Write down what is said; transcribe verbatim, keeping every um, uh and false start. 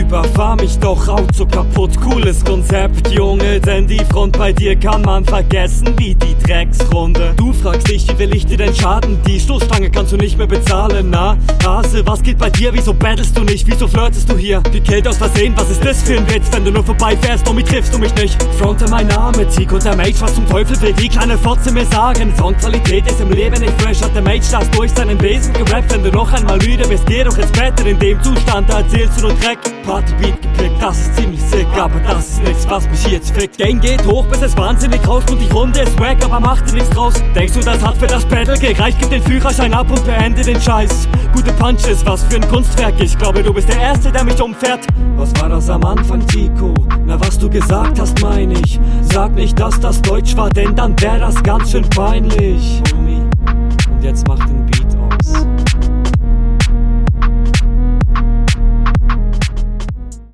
überfahr mich doch, Auto kaputt, cooles Konzept, Junge, denn die Front bei dir kann man vergessen wie die Drecksrunde. Du fragst dich, wie will ich dir denn schaden? Die Stoßstange kannst du nicht mehr bezahlen, na? Hase, was geht bei dir? Wieso battlest du nicht? Wieso flirtest du hier? Die Kälte aus Versehen, was ist das für ein Witz? Wenn du nur vorbeifährst, Domi, triffst du mich nicht. Fronte mein Name, Zieg und der Mage, was zum Teufel will die kleine Fotze mir sagen? Songqualität ist im Leben nicht fresh, hat der Mage das durch seinen Besen gerappt. Wenn du noch einmal müde bist, geh doch ins Bett, denn in dem Zustand, da erzählst du nur Dreck. Partybeat gepickt, das ist ziemlich sick, aber das ist nichts, was mich jetzt fickt. Game geht hoch, bis es wahnsinnig rauscht und die Runde ist wack, aber mach dir nichts draus. Denkst du, das hat für das Battle gereicht? Gib den Führerschein ab und beende den Scheiß. Gute Punches, was für ein Kunstwerk, ich glaube, du bist der Erste, der mich umfährt. Was war das am Anfang, Tico? Na, was du gesagt hast, mein ich. Sag nicht, dass das Deutsch war, denn dann wär das ganz schön peinlich. Und jetzt mach den Beat.